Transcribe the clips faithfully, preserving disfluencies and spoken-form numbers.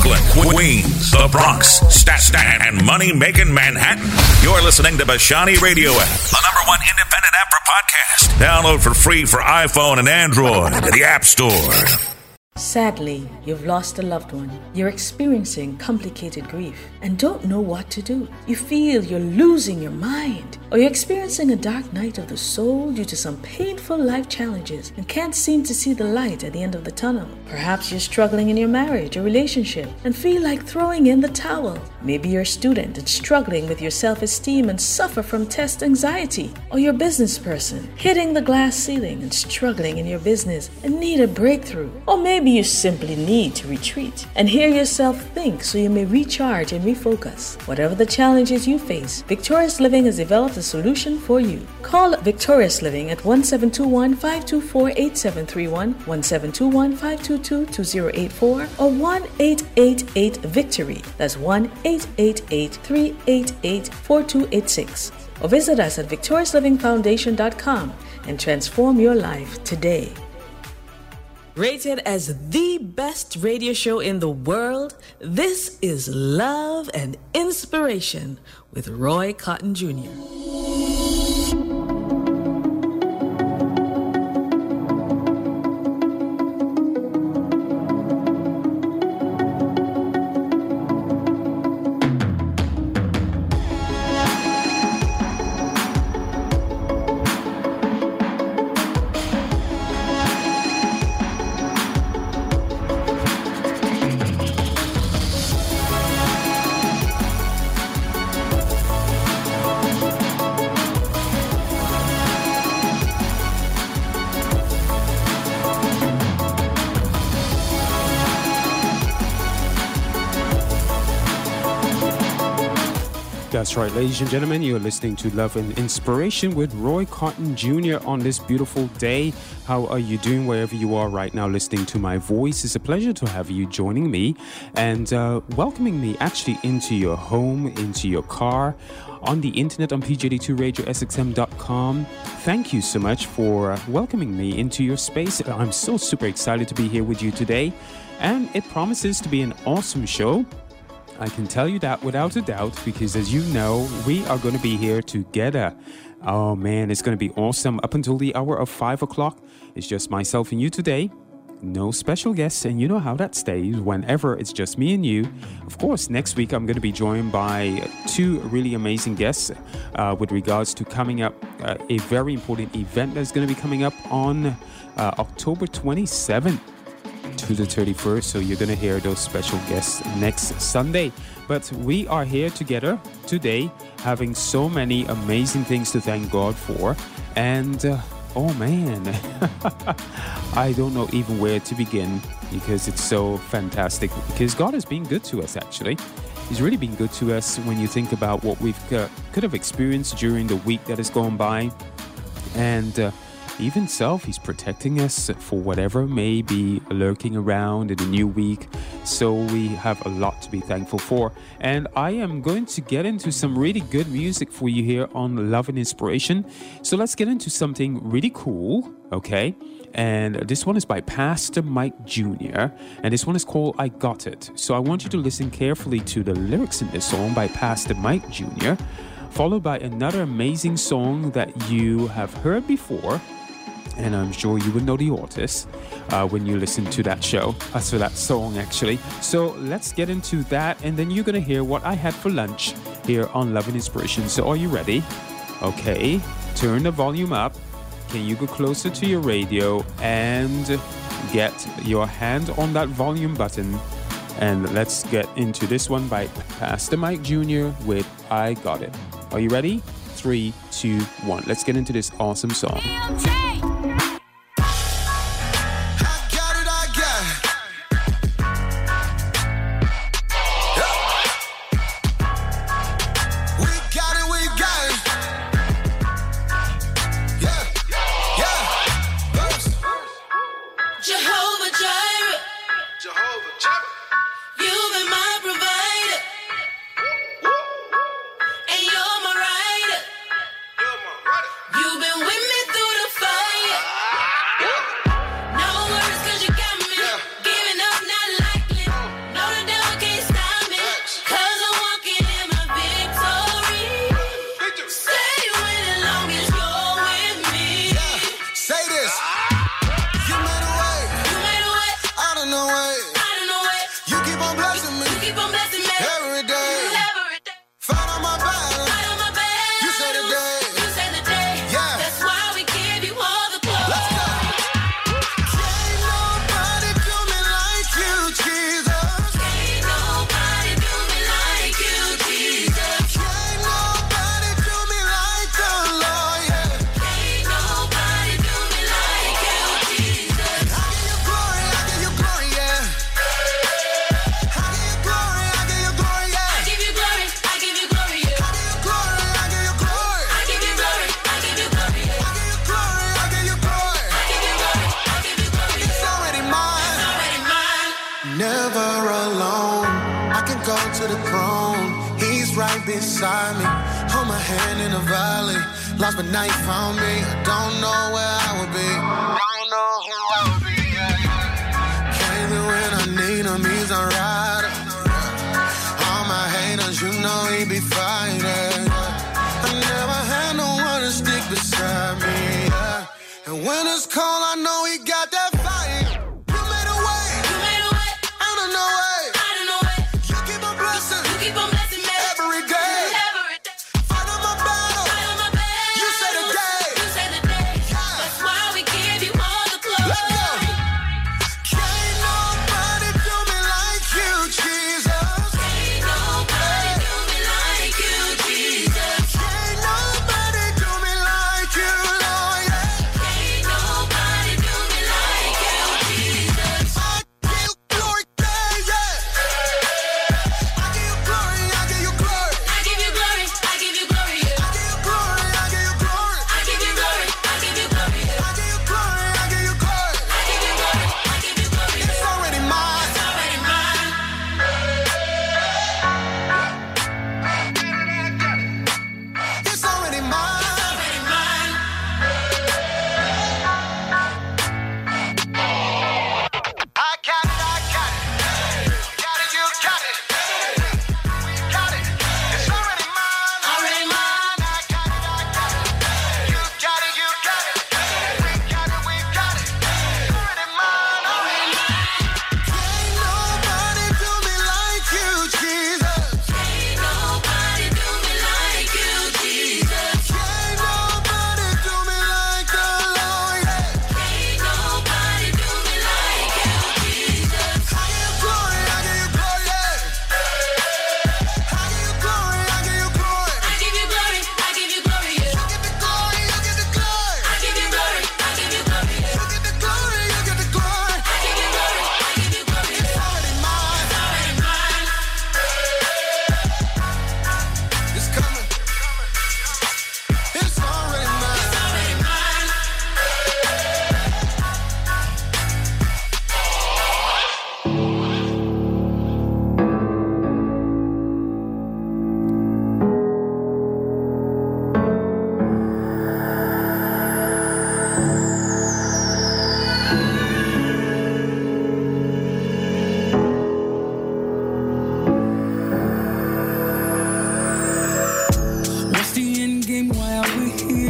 Brooklyn, Queens, the Bronx, Staten, and money-making Manhattan. You're listening to Bashani Radio App, the number one independent app for podcasts. Download for free for iPhone and Android at the App Store. Sadly, you've lost a loved one. You're experiencing complicated grief and don't know what to do. You feel you're losing your mind, or you're experiencing a dark night of the soul due to some painful life challenges and can't seem to see the light at the end of the tunnel. Perhaps you're struggling in your marriage or relationship and feel like throwing in the towel. Maybe you're a student and struggling with your self-esteem and suffer from test anxiety. Or you're a business person hitting the glass ceiling and struggling in your business and need a breakthrough. Or maybe you simply need to retreat and hear yourself think so you may recharge and refocus. Whatever the challenges you face, Victorious Living has developed a solution for you. Call Victorious Living at one seven two one, five two four, eight seven three one, one seven two one, five two two, two zero eight four, or one eight eight eight VICTORY. That's one eight eight eight, three eight eight, four two eight six. Or visit us at victorious living foundation dot com and transform your life today. Rated as the best radio show in the world, this is Love and Inspiration with Roy Cotton Junior That's right, ladies and gentlemen, you're listening to Love and Inspiration with Roy Cotton Junior on this beautiful day. How are you doing wherever you are right now listening to my voice? It's a pleasure to have you joining me and uh, welcoming me actually into your home, into your car, on the internet on P J D two radio S X M dot com. Thank you so much for uh, welcoming me into your space. I'm so super excited to be here with you today, and it promises to be an awesome show. I can tell you that without a doubt, because as you know, we are going to be here together. Oh man, it's going to be awesome. Up until the hour of five o'clock, it's just myself and you today. No special guests, and you know how that stays whenever it's just me and you. Of course, next week I'm going to be joined by two really amazing guests uh, with regards to coming up uh, a very important event that's going to be coming up on uh, October twenty-seventh. To the thirty-first, so you're going to hear those special guests next Sunday. But we are here together today, having so many amazing things to thank God for. And uh, oh man, I don't know even where to begin, because it's so fantastic. Because God has been good to us, actually. He's really been good to us when you think about what we've uh, could have experienced during the week that has gone by. And uh, even self, he's protecting us for whatever may be lurking around in the new week. So we have a lot to be thankful for. And I am going to get into some really good music for you here on Love and Inspiration. So let's get into something really cool, okay? And this one is by Pastor Mike Junior And this one is called I Got It. So I want you to listen carefully to the lyrics in this song by Pastor Mike Junior, followed by another amazing song that you have heard before. And I'm sure you will know the artist uh, when you listen to that show, uh, so that song actually. So let's get into that, and then you're going to hear what I had for lunch here on Love and Inspiration. So are you ready? Okay, turn the volume up. Can you go closer to your radio and get your hand on that volume button? And let's get into this one by Pastor Mike Junior with I Got It. Are you ready? Three, two, one. Let's get into this awesome song. You've been with me through the fire. alone. I can go to the throne. He's right beside me. Hold my hand in the valley. Lost but night found me. I don't know where I would be. Don't know who I would be. Yeah. Came in when I need him. He's a rider. All my haters, you know he be fighting. I never had no one to stick beside me. Yeah. And when it's cold, I know he got that fire. You made a way. You made a way. Out of no way. Out of no way. You keep on blessing. You keep on blessing me. Every day. Every day. Fight on my battle. Fight on my battle. You say the day. You say the day. Yeah. That's why we give you all the glory. Let's go. Can't nobody do me like you, Jesus. Can't nobody do me like you, Jesus. Can't nobody do me like you, Lord. Yeah. Can't nobody do me like you, Jesus. I give you glory, yeah, yeah. I give you glory, I give you glory. I give you glory. I give you glory. I give you glory, I give you glory. I give you glory. I give you glory. I give you glory, I give you glory. I give you glory. I give you glory. It's already mine. It's already mine. It's already mine. Already mine. I got it, I got it. Got it, you got it. We got it. It's already mine. Already mine. I got it, I got it. You got it, you got it. We got it, we got it. It's already mine. Already mine. Can't nobody do me like you, Jesus. Can't nobody do me like you, Jesus. Can't nobody do me like the Lord. Yeah. Can't nobody do me like you, Jesus. I give you glory, I give you glory, yeah. I give you glory, I give you glory. I give you glory. I give you glory. You get the glory, you get the glory. I give you glory. I give you glory. You get the glory, you get the glory. I give you glory. I give you glory. It's already mine. Already mine. It's coming. It's already mine. Already mine. What's the end game? Why are we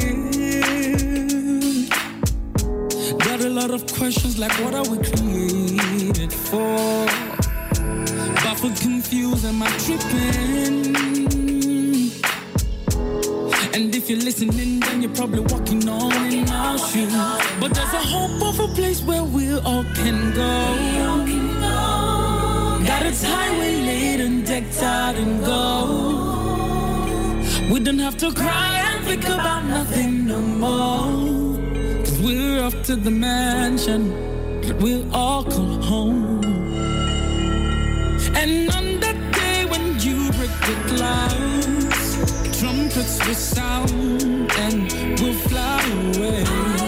here? Got a lot of questions like what are we created for? Baffled, confused, am I tripping? And if you're listening, then you're probably walking on in our shoes. But there's a hope of a place where we all can go. Got its highway laid and decked out in gold. We don't have to cry and think about nothing no more. Cause we're off to the mansion that we'll all call home. And on that day when you break the clouds, trumpets will sound and we'll fly away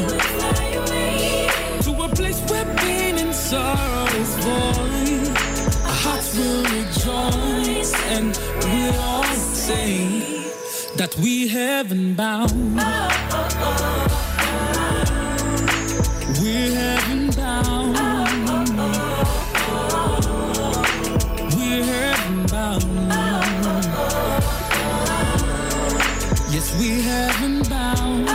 to a place where pain and sorrow is void. Our hearts will rejoice and we'll all say that we heaven bound. We're heaven bound. We're heaven bound. Yes, we're heaven bound.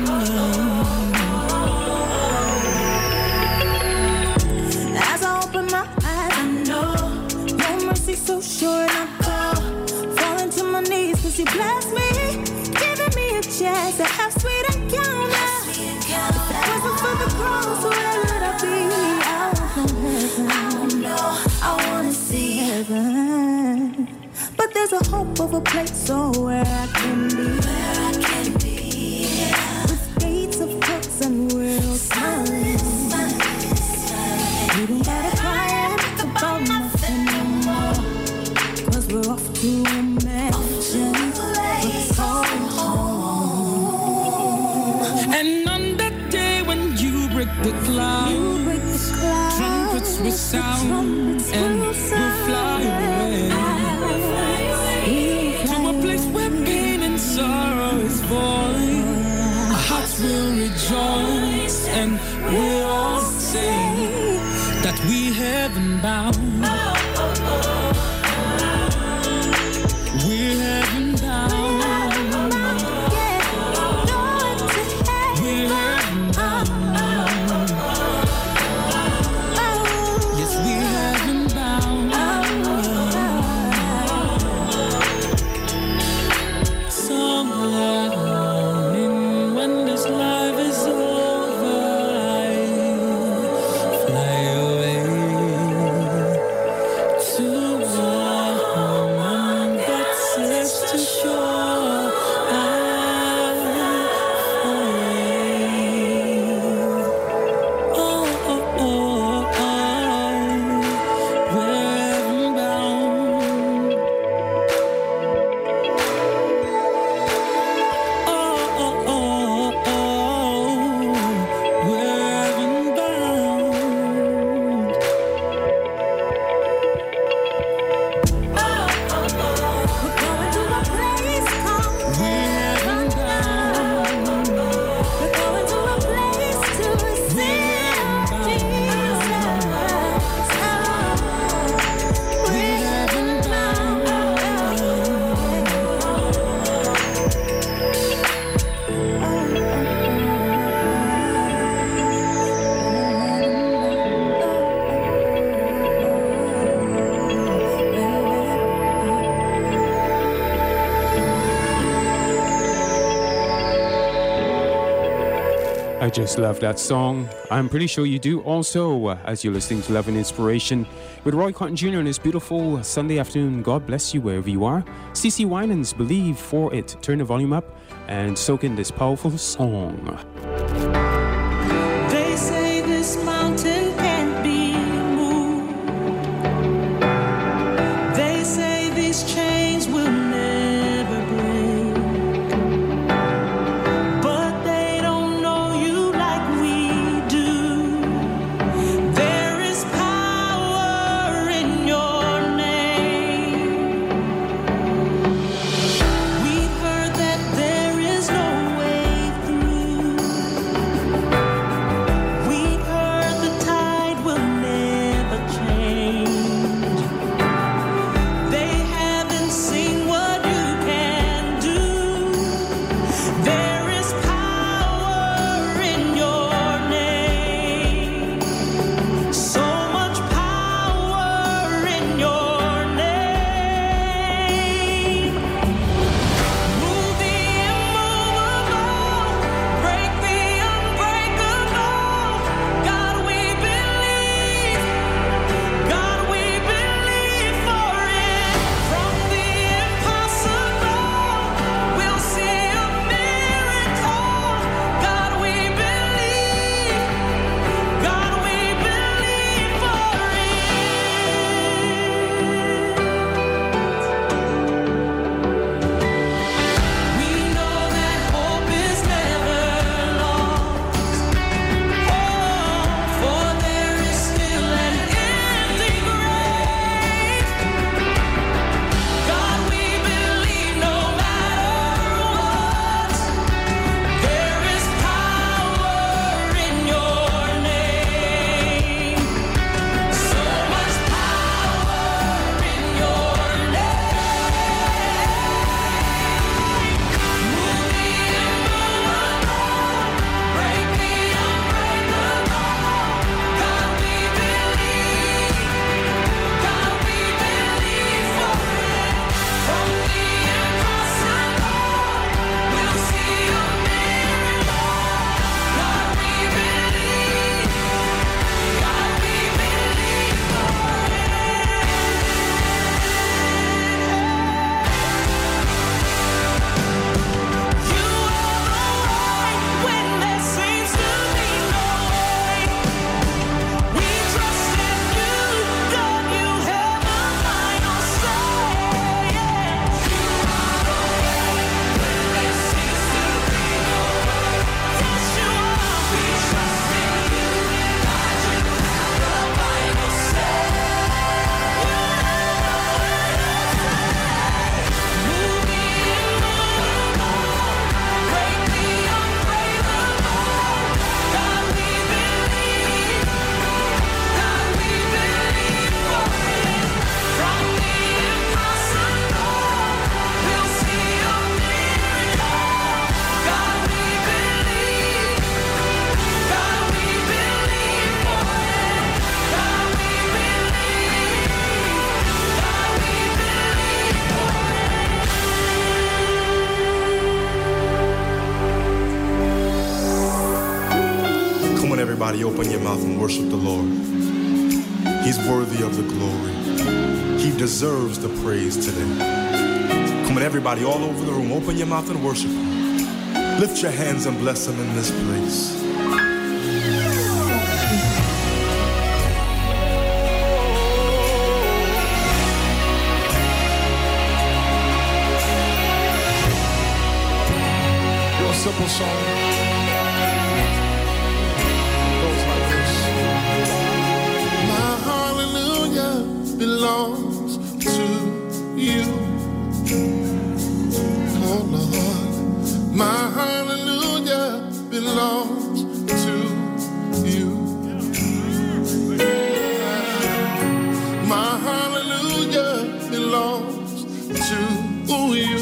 As I open my eyes, I know your mercy's so sure and I fall, falling to my knees cause you bless me, giving me a chance to have sweet encounter. If it wasn't for the cross, where would I be? I don't know heaven. I wanna see heaven. But there's a hope of a place oh, where I can be. Where I can be. With gates of hooks and we'll smile. We don't gotta cry and think about nothing no more. Cause we're off to a mansion. Let's go home. And on that day when you break the clouds, You break the clouds, trumpets will sound trumpets and will we'll sound. bound. We're heaven bound. We're heaven bound. Yes, we're heaven bound. Somewhere morning when this life is over, I fly away to a home that says to shore. I fly. Oh, oh, oh, oh, we're heaven bound. Oh, oh, oh, oh, we're heaven bound. We're heaven bound. We're heaven I just love that song. I'm pretty sure you do also, uh, as you're listening to Love and Inspiration with Roy Cotton Junior on this beautiful Sunday afternoon. God bless you wherever you are. C C Winans, Believe for It. Turn the volume up and soak in this powerful song. They say this mountain can't be moved. They say these chains will never break. But they don't know you like we do. There is power in your name. We've heard that there is no way through. Everybody open your mouth and worship the Lord. He's worthy of the glory. He deserves the praise today. Come on, everybody all over the room, open your mouth and worship Him. Lift your hands and bless Him in this place. Real simple song. Belongs to you, oh Lord. My hallelujah belongs to you. My hallelujah belongs to you,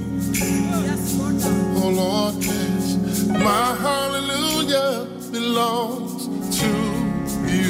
oh Lord. Yes. My hallelujah belongs to you.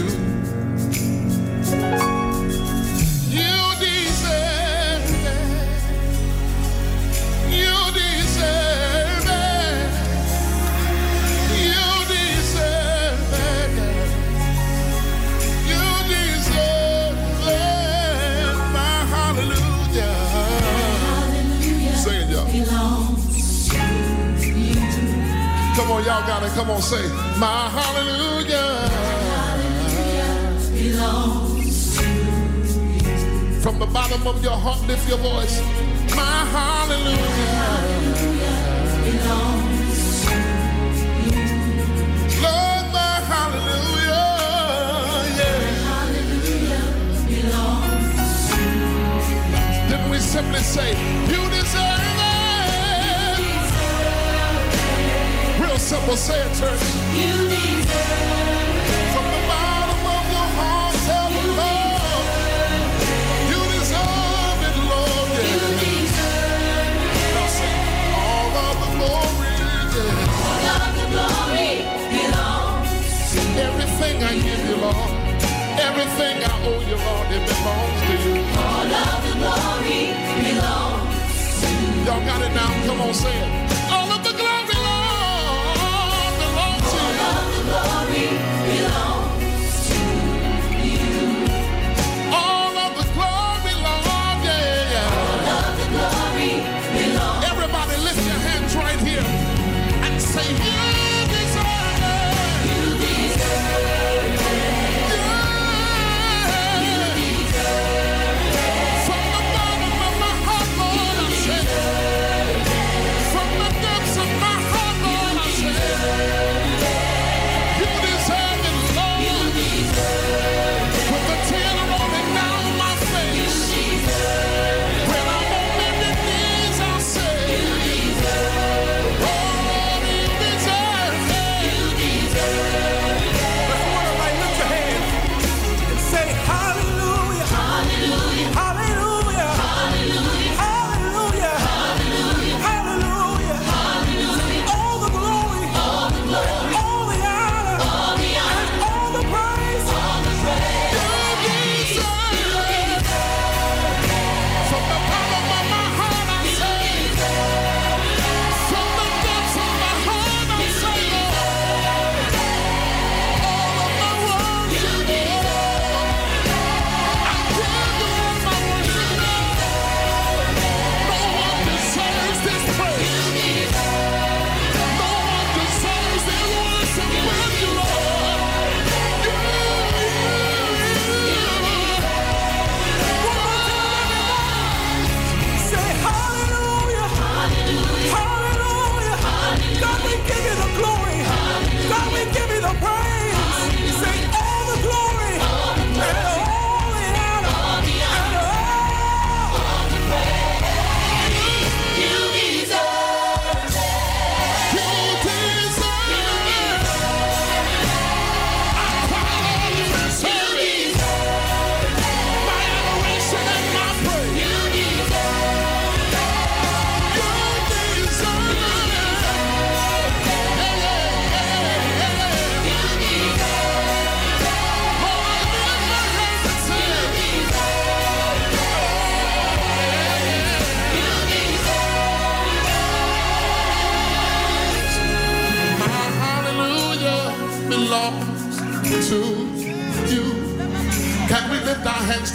Come on, y'all got it. Come on, say, my hallelujah, hallelujah belongs to you. From the bottom of your heart, lift your voice. My hallelujah, hallelujah belongs to you. Lord, my hallelujah, yeah. My hallelujah belongs to you. Then we simply say, you deserve it. Simple, say it, church. You deserve it. From the bottom of your heart, tell the Lord. You deserve it, Lord. Yeah. You deserve it. Now say, all of the glory, yeah. All of the glory belongs to you. Everything I give you, Lord. Everything I owe you, Lord, it belongs to you. All of the glory belongs to you. Y'all got it now? Come on, say it. All of the glory, Lord. Glory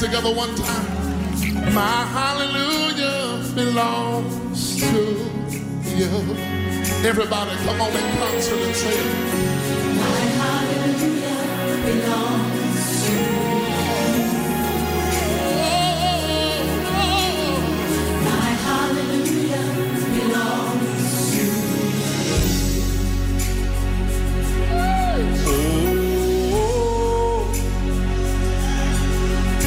together one time. My hallelujah belongs to you. Everybody, come on in concert and say it. My hallelujah belongs to you. Oh, oh. My hallelujah belongs to you. Oh, oh,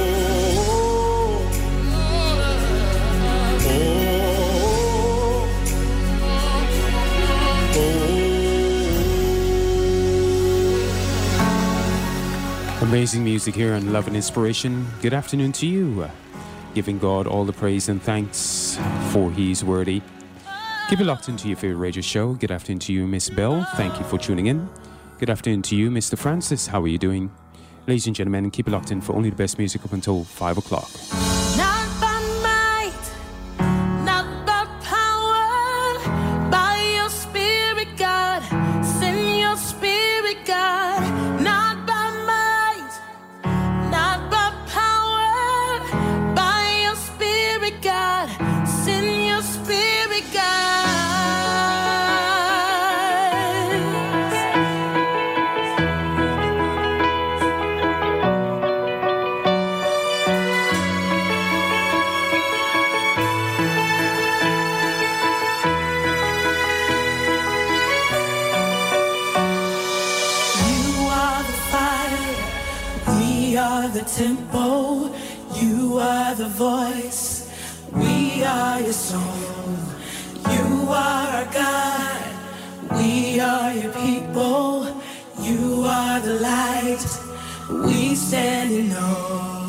Amazing music here on Love and Inspiration. Good afternoon to you. Giving God all the praise and thanks for He's worthy. Keep it locked into your favorite radio show. Good afternoon to you, Miss Bell. Thank you for tuning in. Good afternoon to you, Mister Francis. How are you doing? Ladies and gentlemen, keep it locked in for only the best music up until five o'clock. Not by might, not by power, by your spirit, God. Send your spirit, God. Not by might, not by power, by your spirit, God. Send your spirit, God. The tempo, you are the voice, we are your song. You are our God, we are your people. You are the light, we stand in awe.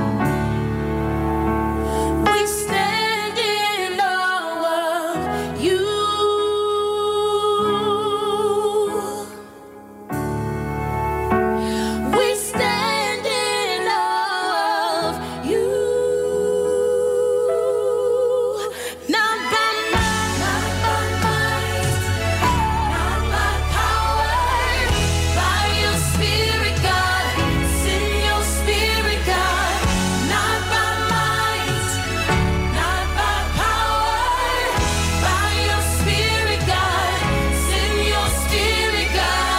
We stand in awe of you. We stand in awe of you. Not by might, not by might, not by power, by your spirit, God. Send your spirit, God. Not by might, not by power, by your spirit, God. Send your spirit,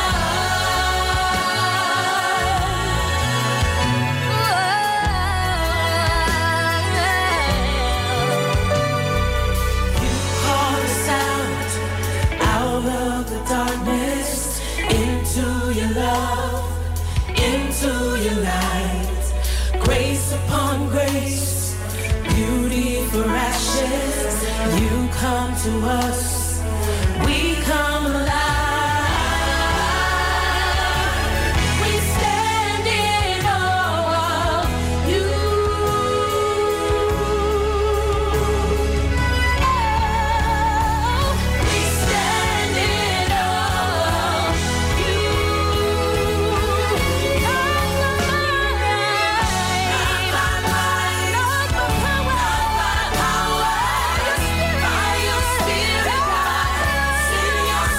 Call us out, out of the darkness, into your love, into your light. Grace upon grace, beauty for ashes. You come to us, we come alive. We stand in awe of you. We stand in awe of you. Not by might, not by power, by your spirit, God. Send your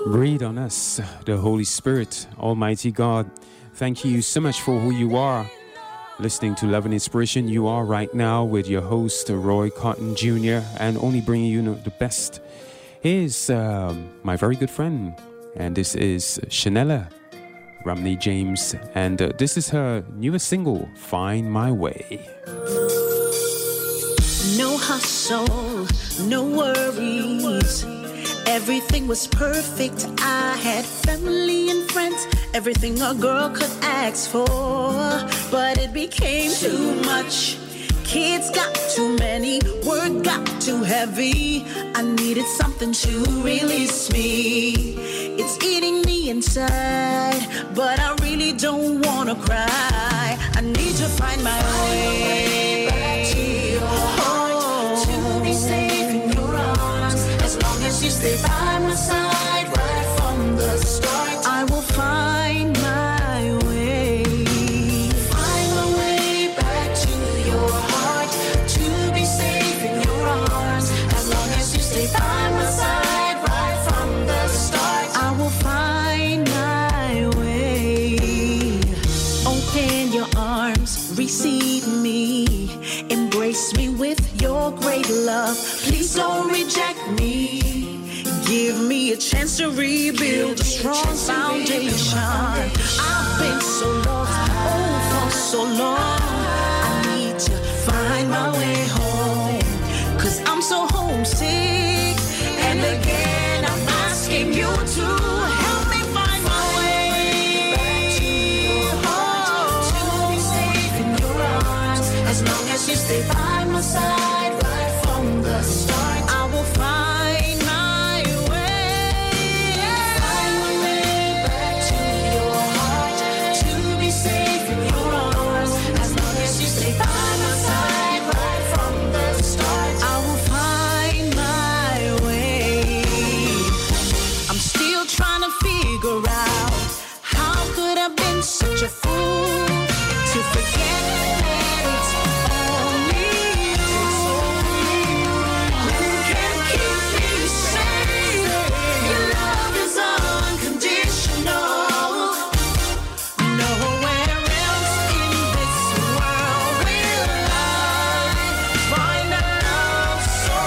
Breathe on us, the Holy Spirit, Almighty God. Thank you so much for who you are. Listening to Love and Inspiration, you are right now with your host, Roy Cotton Junior, and only bringing you the best. Here's um, my very good friend, and this is Shanella Romney James, and uh, this is her newest single, Find My Way. No hustle, no worries. Everything was perfect. I had family and friends, everything a girl could ask for. But it became too much. Kids got too many, work got too heavy. I needed something to release me. It's eating me inside, but I really don't wanna cry. I need to find my way back to your heart, to be safe in your arms. As long as you stay by my side right from the start, I will find my way. Find my way back to your heart, to be safe in your arms. As long as you stay by my side right from the start, I will find my way. Open your arms, receive me, embrace me with your great love. Please don't reject me. Give me a chance to rebuild a strong foundation. I've been so lost, oh, for so long. I need to find my way home, 'cause I'm so homesick. And again, I'm asking you to help me find my way back to your heart, to be safe in your arms. As long as you stay by my side right from the start, I will find my way. Find my way back to your heart, to be safe in your arms. As long as you stay by my side right from the start, I will find my way. I'm still trying to figure out, how could I have been such a fool to forget that it's only you who can keep me safe. Your love is unconditional. Nowhere else in this world will I find a love so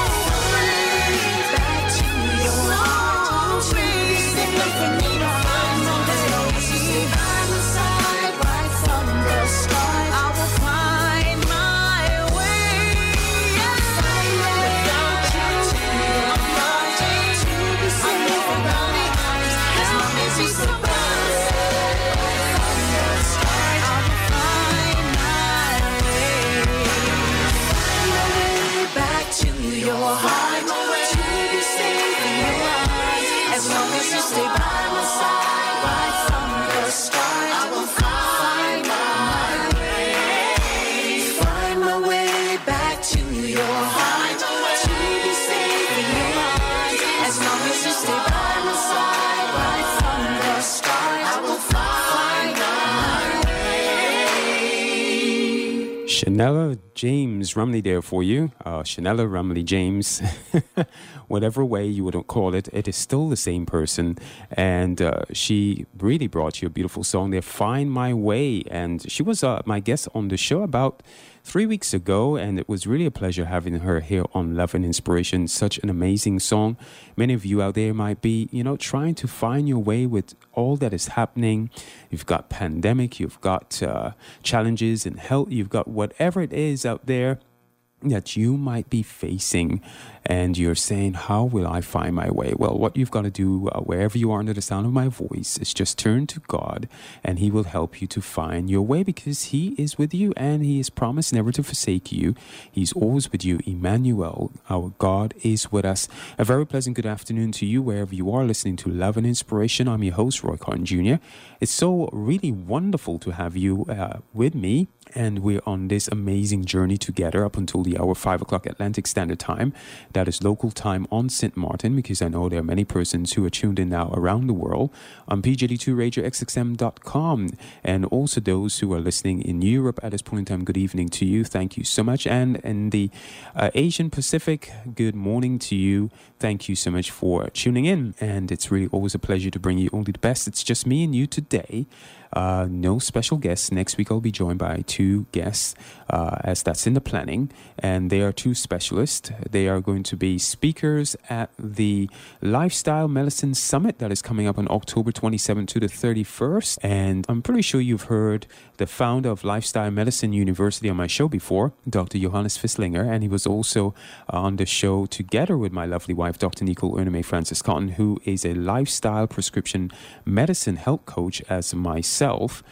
free. Back to your heart, please. Look for me to find my way. As long as you stay by my side right from the start, I will find my way. Find my way without you. I'm wanting to be safe without it. As long as you stay by my side right from the start, I will find my way. Find my way back to your heart, to be safe in your arms. As long as you stay by my side right from the start, I will find my way. Find my way back to your heart, to be safe in your arms. As long as you stay by my side right from the start, I will find my way. Shanella James Romney there for you. Uh, Shanella Romney James. Whatever way you would call it, it is still the same person. And uh, she really brought you a beautiful song there, Find My Way. And she was uh, my guest on the show about three weeks ago. And it was really a pleasure having her here on Love and Inspiration. Such an amazing song. Many of you out there might be, you know, trying to find your way with all that is happening. You've got pandemic, you've got uh, challenges in health, you've got whatever it is out there that you might be facing, and you're saying, how will I find my way? Well, what you've got to do uh, wherever you are under the sound of my voice is just turn to God, and He will help you to find your way, because He is with you and He has promised never to forsake you. He's always with you. Emmanuel, our God, is with us. A very pleasant good afternoon to you wherever you are listening to Love and Inspiration. I'm your host, Roy Cotton Junior It's so really wonderful to have you uh, with me. And we're on this amazing journey together up until the hour five o'clock Atlantic Standard Time. That is local time on Saint Martin, because I know there are many persons who are tuned in now around the world on P J D two radio X X M dot com, and also those who are listening in Europe at this point in time. Good evening to you. Thank you so much. And in the uh, Asian Pacific, good morning to you. Thank you so much for tuning in. And it's really always a pleasure to bring you only the best. It's just me and you today. Uh, no special guests. Next week I'll be joined by two guests, uh, as that's in the planning, and they are two specialists. They are going to be speakers at the Lifestyle Medicine Summit that is coming up on October twenty-seventh to the thirty-first. And I'm pretty sure you've heard the founder of Lifestyle Medicine University on my show before, Doctor Johannes Visslinger, and he was also uh, on the show together with my lovely wife, Doctor Nicole Erneme Francis Cotton, who is a lifestyle prescription medicine health coach as myself.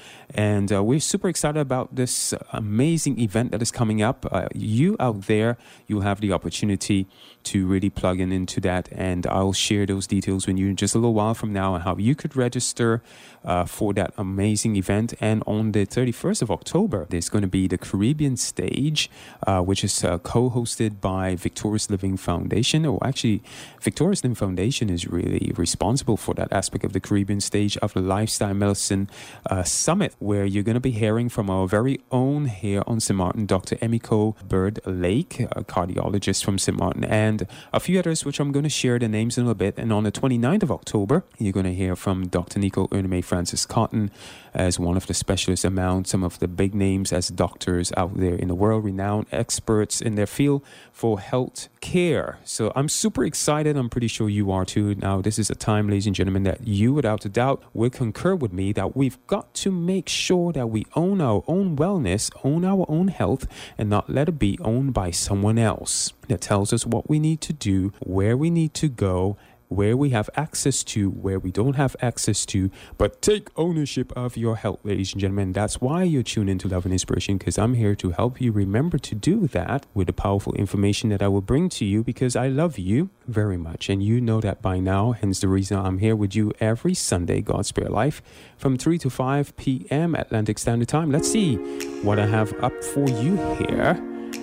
And uh, we're super excited about this amazing event that is coming up. Uh, you out there, you'll have the opportunity to really plug in into that, and I'll share those details with you in just a little while from now on how you could register uh, for that amazing event. And on the thirty-first of October, there's going to be the Caribbean Stage, uh, which is uh, co-hosted by Victorious Living Foundation. Or actually, Victorious Living Foundation is really responsible for that aspect of the Caribbean Stage of the Lifestyle Medicine uh, Summit, where you're going to be hearing from our very own here on Saint Martin, Doctor Emiko Bird Lake, a cardiologist from Saint Martin, and a few others, which I'm going to share the names in a little bit. And on the twenty-ninth of October, you're going to hear from Doctor Nicole Erneme Francis Cotton as one of the specialists among some of the big names as doctors out there in the world, renowned experts in their field for health care. So I'm super excited. I'm pretty sure you are too. Now, this is a time, ladies and gentlemen, that you, without a doubt, will concur with me that we've got to make sure that we own our own wellness, own our own health, and not let it be owned by someone else that tells us what we need to do, where we need to go, where we have access to, where we don't have access to. But take ownership of your health, ladies and gentlemen. That's why you're tuned into Love and Inspiration, because I'm here to help you remember to do that with the powerful information that I will bring to you, because I love you very much, and you know that by now. Hence the reason I'm here with you every Sunday, God's Spirit Life, from three to five p.m. Atlantic Standard Time. Let's see what I have up for you here.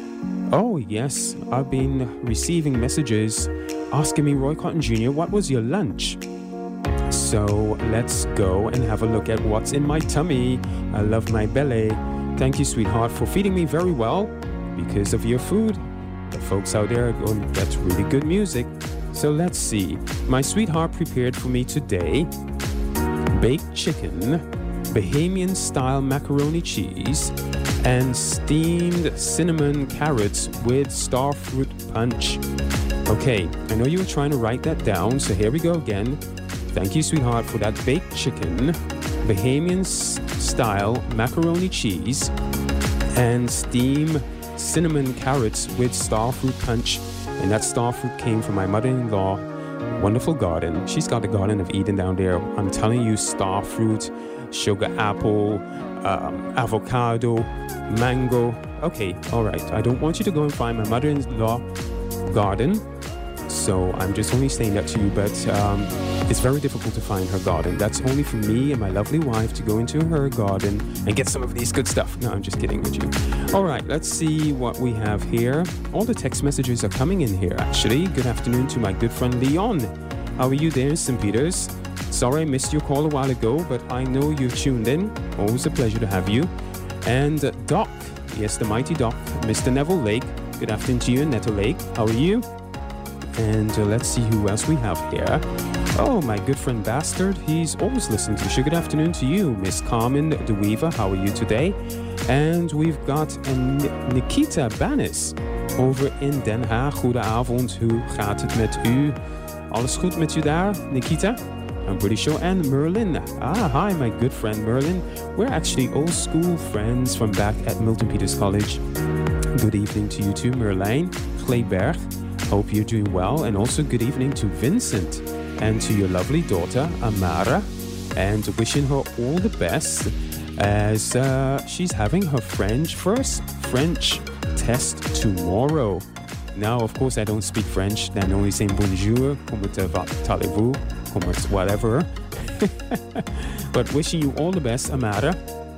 Oh yes, I've been receiving messages asking me, Roy Cotton Junior, what was your lunch? So let's go and have a look at what's in my tummy. I love my belly. Thank you, sweetheart, for feeding me very well because of your food. The folks out there are going, that's really good music. So let's see. My sweetheart prepared for me today baked chicken, Bahamian style macaroni cheese, and steamed cinnamon carrots with starfruit punch. Okay, I know you were trying to write that down, so here we go again. Thank you, sweetheart, for that baked chicken, Bahamian style macaroni cheese, and steamed cinnamon carrots with starfruit punch. And that starfruit came from my mother-in-law, wonderful garden. She's got the Garden of Eden down there. I'm telling you, starfruit, sugar apple, um, avocado, mango. Okay, all right. I don't want you to go and find my mother-in-law garden, so I'm just only saying that to you, but um, it's very difficult to find her garden. That's only for me and my lovely wife to go into her garden and get some of these good stuff. No, I'm just kidding with you. All right, let's see what we have here. All the text messages are coming in here, actually. Good afternoon to my good friend Leon. How are you there in Saint Peter's? Sorry I missed your call a while ago, but I know you've tuned in. Always a pleasure to have you. And uh, Doc, yes, the mighty Doc, Mister Neville Lake. Good afternoon to you, Nettle Lake. How are you? And uh, let's see who else we have here. Oh, my good friend Bastard. He's always listening to the show. Good afternoon to you, Miss Carmen De Weaver. How are you today? And we've got uh, Nikita Banis over in Den Haag. Goedenavond. Hoe gaat het met u? Alles goed met u daar, Nikita? I'm pretty sure. And Merlin. Ah, hi, my good friend Merlin. We're actually old school friends from back at Milton Peters College. Good evening to you too, Merlijn Kleiberg. Hope you're doing well. And also good evening to Vincent and to your lovely daughter, Amara. And wishing her all the best as uh, she's having her French first French test tomorrow. Now, of course, I don't speak French. I'm only saying bonjour, comment allez-vous, comment whatever. But wishing you all the best, Amara.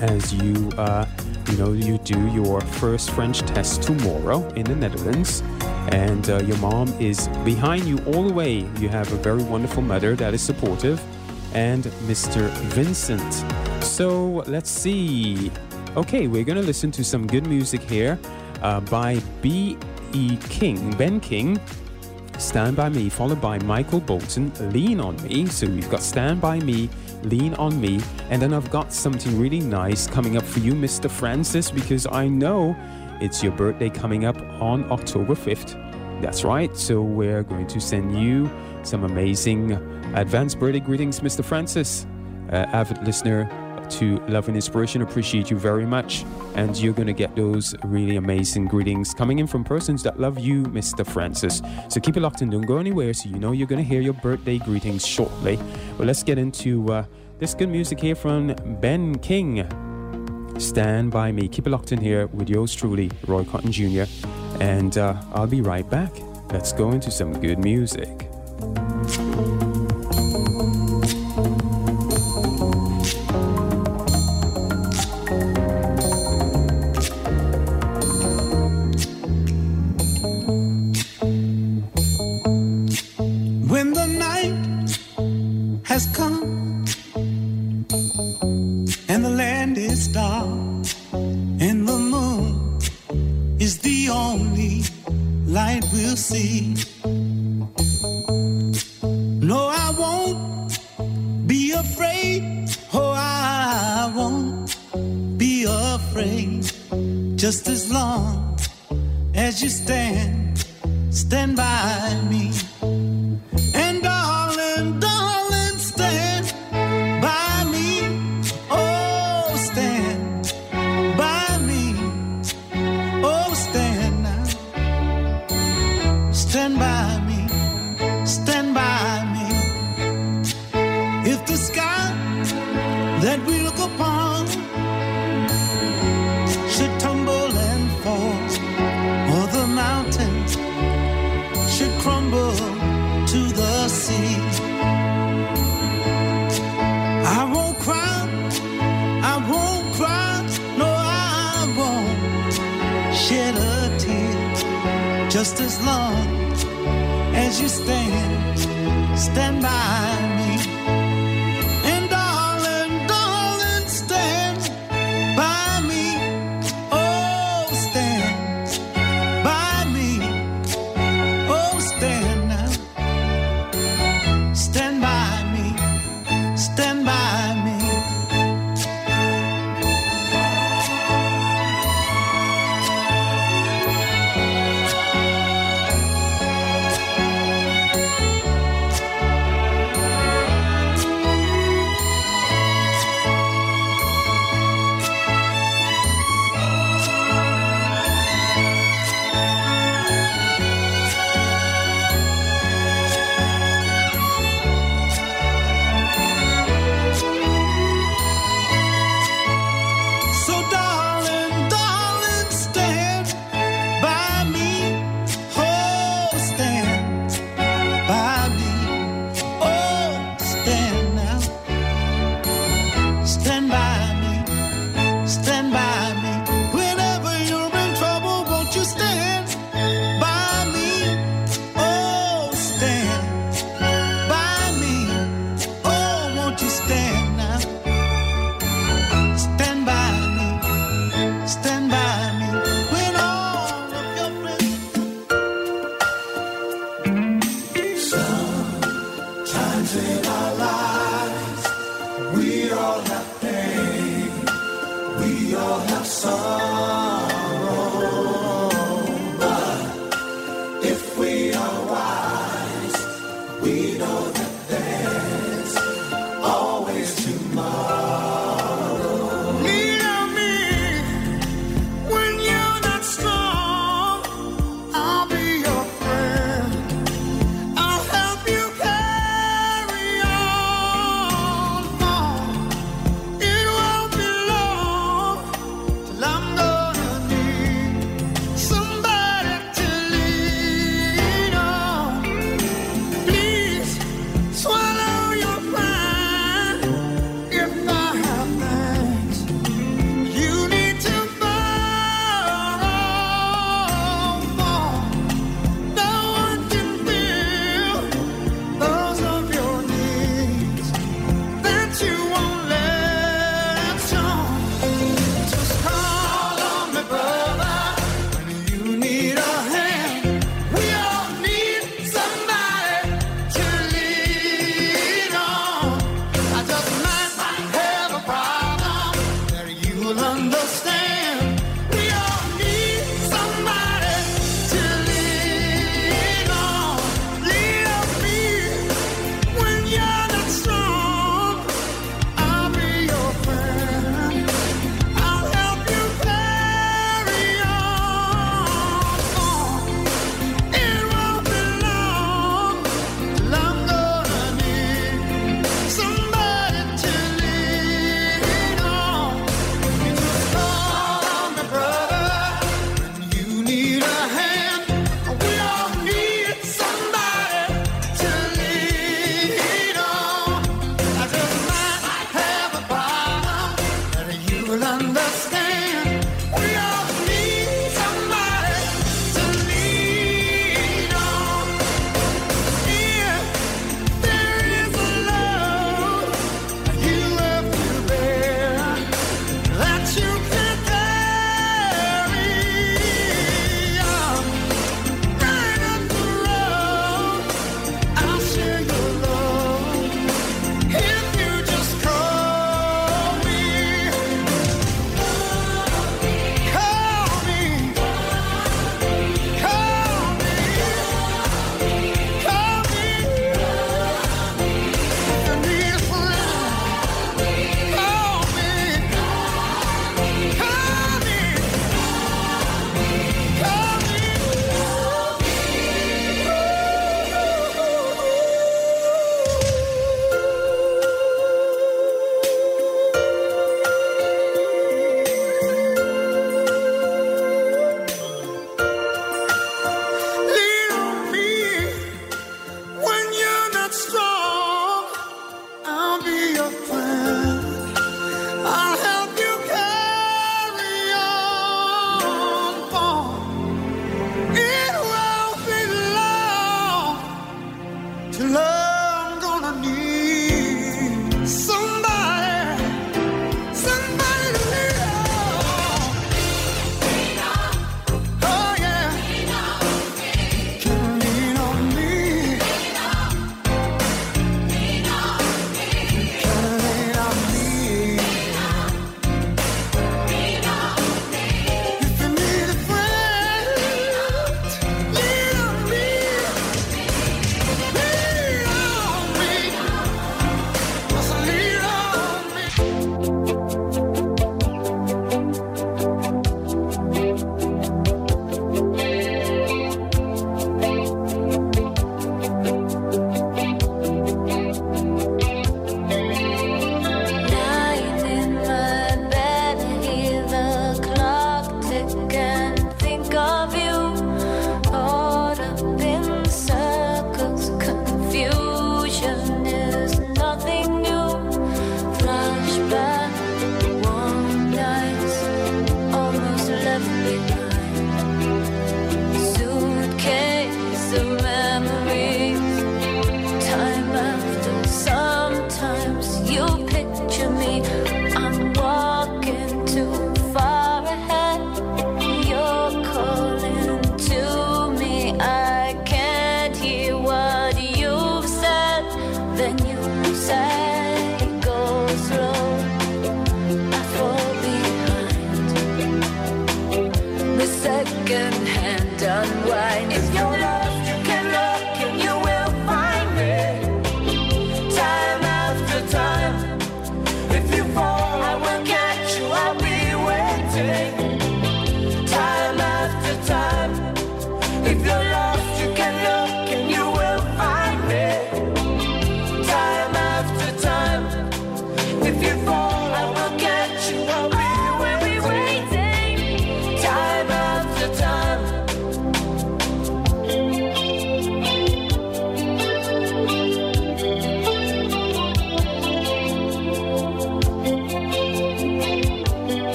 as you, uh, you know, you do your first French test tomorrow in the Netherlands. And uh, your mom is behind you all the way. You have a very wonderful mother that is supportive, and Mister Vincent. So let's see. Okay, we're going to listen to some good music here uh, by B E. King, Ben King, Stand By Me, followed by Michael Bolton, Lean On Me. So we've got Stand By Me, Lean On Me, and then I've got something really nice coming up for you, Mister Francis, because I know it's your birthday coming up on October fifth. That's right. So we're going to send you some amazing advanced birthday greetings, Mister Francis, uh, avid listener to Love and Inspiration. Appreciate you very much. And you're going to get those really amazing greetings coming in from persons that love you, Mister Francis. So keep it locked and don't go anywhere, so you know you're going to hear your birthday greetings shortly. Well, let's get into uh, this good music here from Ben King. Stand By Me. Keep it locked in here with yours truly, Roy Cotton Junior And uh, I'll be right back. Let's go into some good music. When the night has come and the land is dark and the moon is the only light we'll see. No, I won't be afraid. Oh, I won't be afraid. Just as long as you stand, stand by me. And darling, darling, stand by me. Oh, stand by me. Oh, stand now. Stand by me. Stand by me. If the sky that we look upon should tumble and fall, or the mountains should crumble to the sea, I won't cry, I won't cry, no, I won't shed a tear. Just as long as you stand, stand by me. And darling, darling, stand by me. Oh, stand by me. Oh, stand now. Stand by me. Stand by me. So darling, darling, stand by me. Oh, stand by me. Oh, stand now. Stand by me. Stand by me. Whenever you're in trouble, won't you stand by me? Oh, stand by me. Oh, won't you stand now? Stand by me, stand by me, when all of your friends. Sometimes in our lives, we all have pain, we all have sorrow, but if we are wise, we know that there's always tomorrow. Lean on me when you're not strong. I'll be your friend. I'll help you carry on.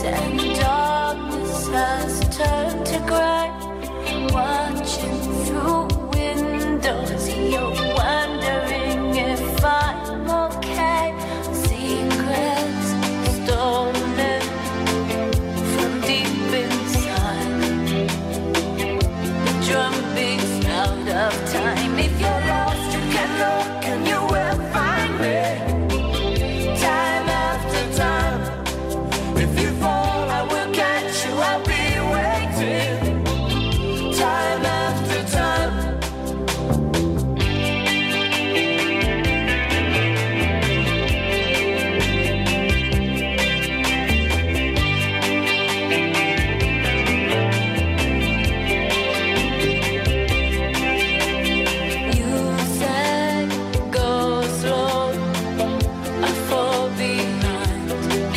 and darkness has turned to gray. Watching through windows, you're wondering if I'm okay. Secrets stolen from deep inside. The drum beats out of time. If you're lost, you can look and you will find me. Time after time. If you fall, I will catch you. I'll be waiting. Time after time. You said go slow, I fall behind.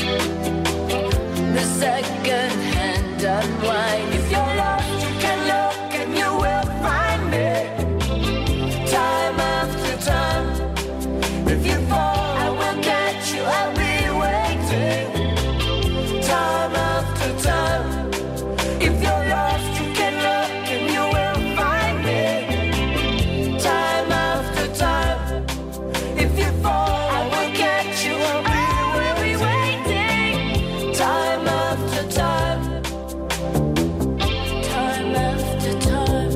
The second hand unwind. If you're lost, you can look and you will find me. Time after time. If you fall, I will catch you. I'll be waiting. Time after time. If you're lost, you can look and you will find me. Time after time. If you fall, I will catch you. I'll be, will be waiting. Time after time. Time after time.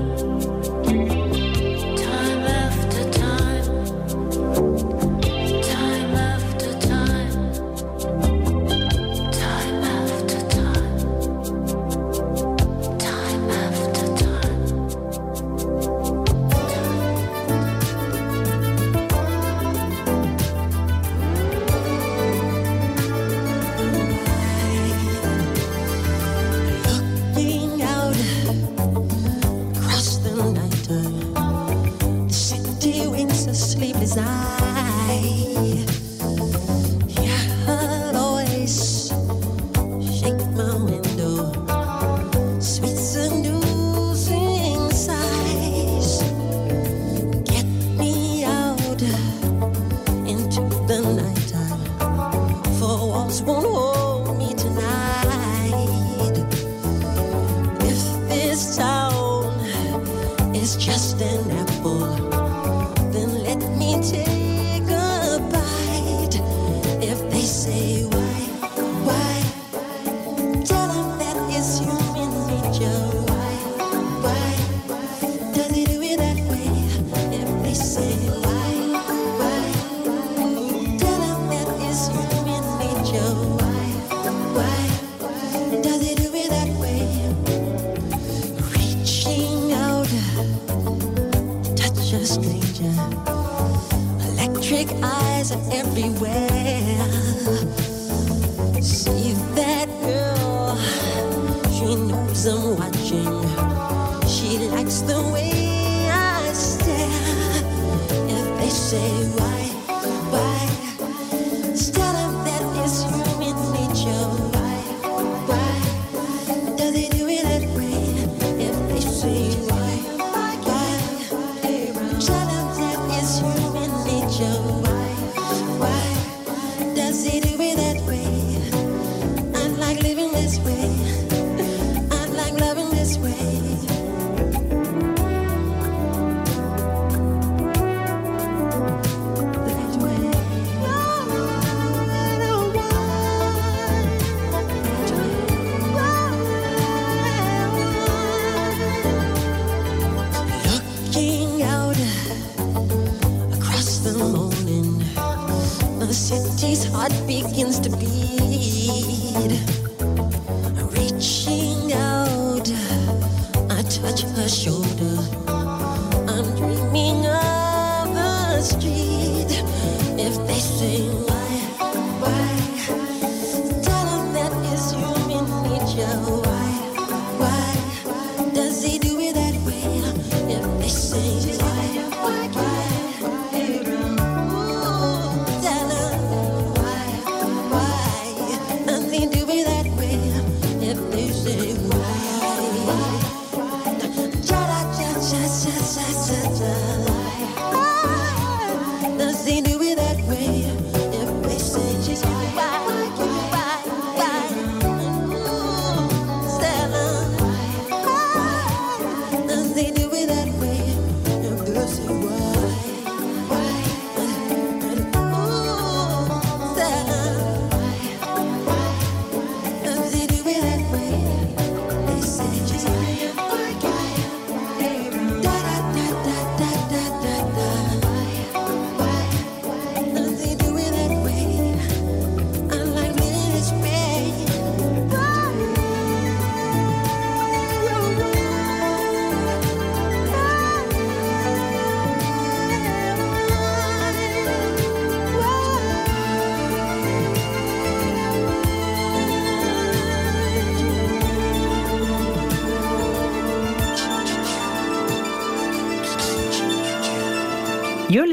Time after time. Time after time. Time after time. Time after time. Looking out across the night, the city winks asleep as I hear her voice shake my window. Sweet seducing sighs get me out into the nighttime. Four walls won't hold me tonight. If this town is just an apple, then let me take a bite. If they say why, why, tell them that it's human nature. Why, why, does it do it that way? If they say why, why, tell them that it's human nature. Why, why, does it do it that way? Reaching out, touch a stranger. Electric eyes are everywhere. See that girl, she knows I'm watching. She likes the way I stare. If they say why, why, tell them that it's human nature. Why, why, does it do it that way? If they say why, why, tell them that it's human nature. Why, why, does it do it that way? I like living this way. I like loving this way. That way. Looking out across the morning, the city's heart begins to beat. Reaching out, I touch her shoulder. I'm dreaming of a street. If they say why, why, tell them that it's human nature. Why, why, does he do it that way? If they say why, why, why, ooh, tell them why, why, does he do it that way?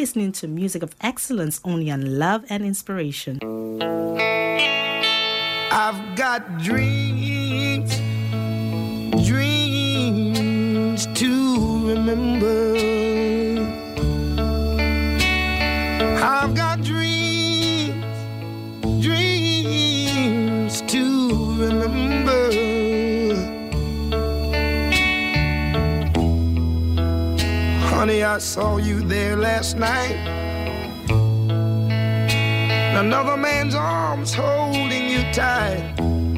listening to music of excellence only on Love and Inspiration. I've got dreams, dreams to remember. I've got dreams, dreams to remember. Honey, I saw you there last night. Another man's arms holding you tight.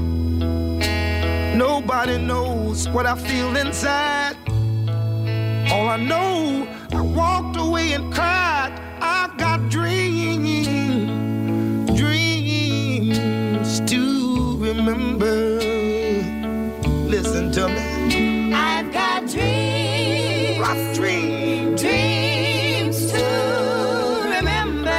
Nobody knows what I feel inside. All I know, I walked away and cried. I've got dreams, dreams to remember. Listen to me. I've got dreams, rough dreams, dreams to remember.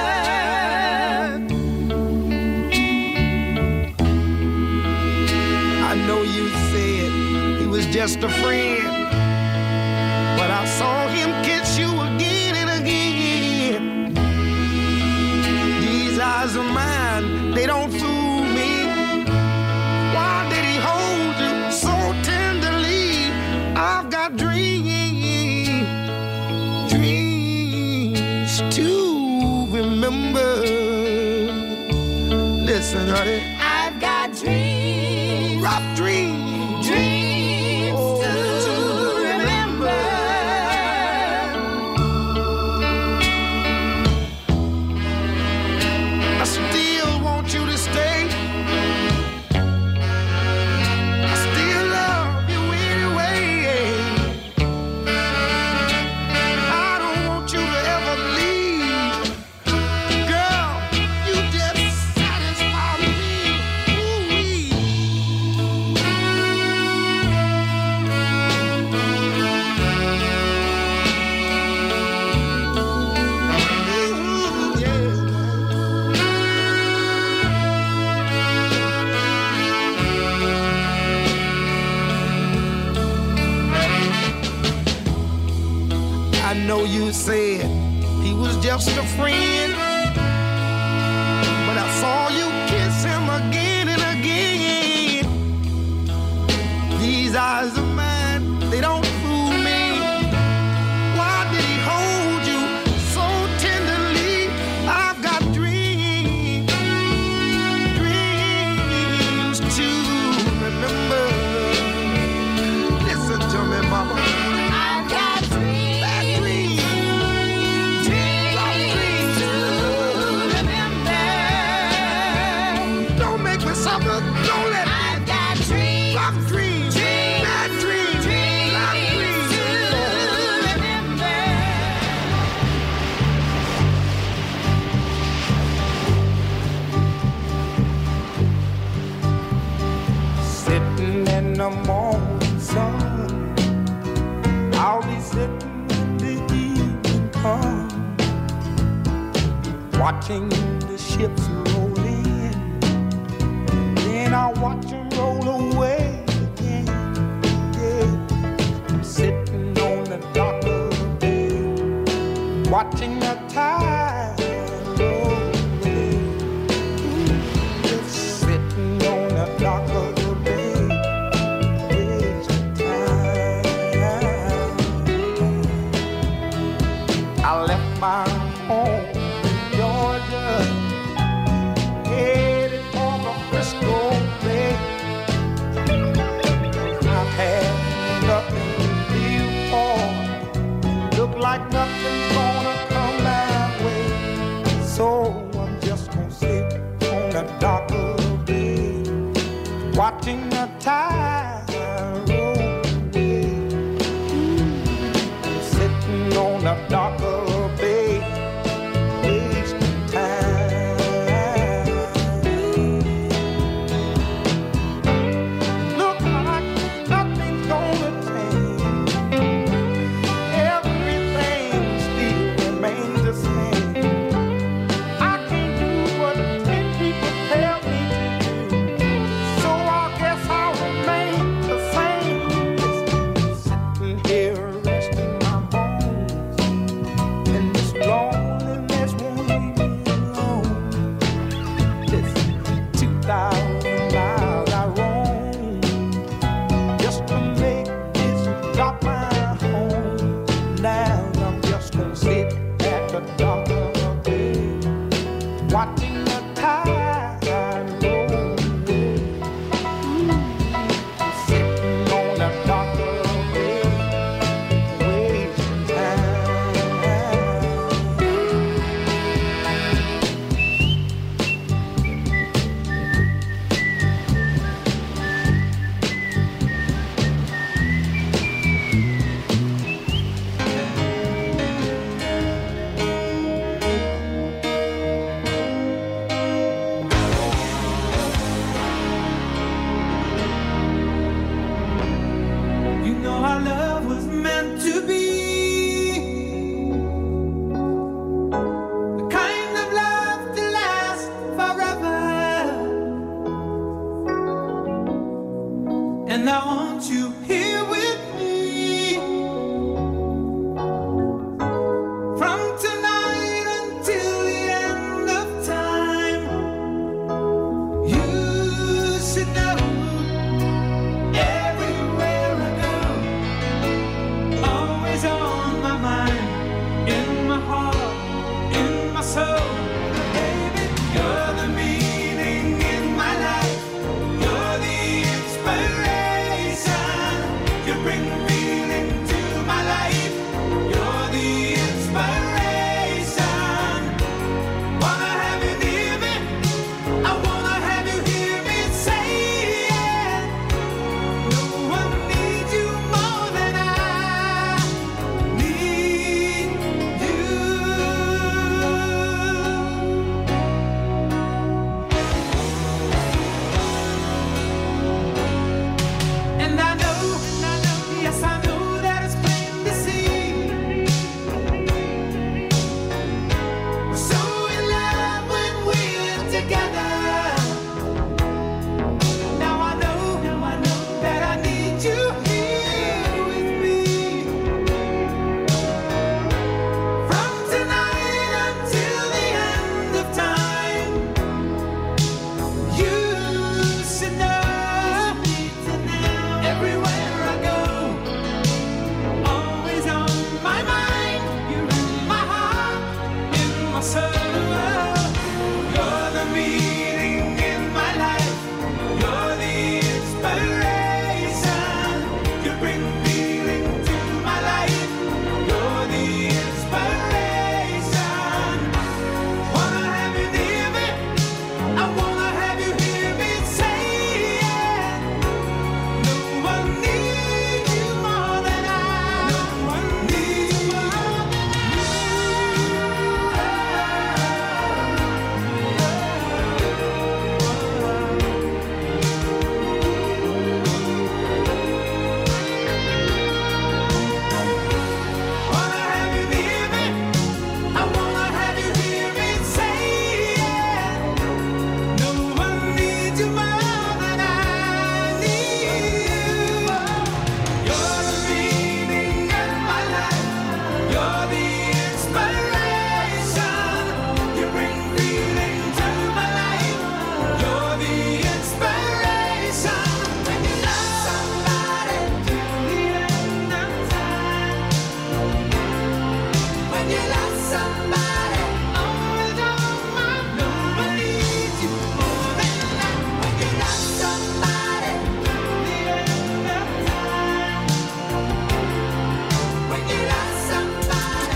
I know you said he was just a friend, but I saw him kiss you again and again. These eyes of mine, they don't fool me. Why did he hold you so tenderly? I've got dreams, dreams to remember. Listen, honey. I've got dreams, rough dreams, dreams oh, to remember. I still want you to stay. I still love you anyway. I don't want you to ever leave. Girl, you just satisfy me. Ooh-wee. Ooh, yeah. I know you said he was just a friend, but I saw you kiss him again and again. These eyes of mine, they don't fool me. Why did he hold you so tenderly? I've got dreams, dreams to remember. Listen to me, mama. I've got dreams, Bad dreams. dreams to remember. Don't make me suffer. Don't let me. I've got dreams, Rough dreams. dreams, Bad dreams. Rough dreams to remember. Sitting in the morning sun, I'll be sitting when the evening comes, watching the ships roll in. Then I'll watch them roll away again. Yeah. I'm sitting on the dock of the bay, watching the tide roll away. Just sitting on the dock of the bay, wasting time. I left my home in Georgia, headed for the Frisco Bay. I've had nothing to live for. Look like nothing's gonna come my way. So I'm just gonna sit on the dock of the bay, watching the tide roll away. I'm sitting on the dock of the bay, wasting time. Look like nothing's gonna change. Everything still remains the same. I can't do what ten people tell me to do, so I guess I'll remain And I want you here with me. From tonight until the end of time. You should know everywhere I go, always on my mind, in my heart, in my soul. Baby, you're the meaning in my life. You're the inspiration. You bring feeling to my life. You're the inspiration. Wanna have you near me? I wanna have you hear me say it. No one needs you more than I need you. And I know, yes I know that it's plain to see. We're so in love when we're together. Now I know, now I know that I need you here with me. From tonight until the end of time. You should know everywhere I go, always on my mind. You're in my heart, in my soul. You're the meaning in my life. You're the inspiration. You bring feeling to my life. You're the inspiration. Wanna have you near me? I wanna have you hear me say it. No one needs you more than I. No one needs you more than Wanna have you near me? I wanna have you hear me say it. No one needs you more than I need you. You're the meaning in my life. You're the inspiration. You bring feeling to my life. You're the inspiration. When you love somebody till the end of time. When you love somebody, always on my mind. No one needs you more than that. When you love somebody till the end of time. When you love somebody,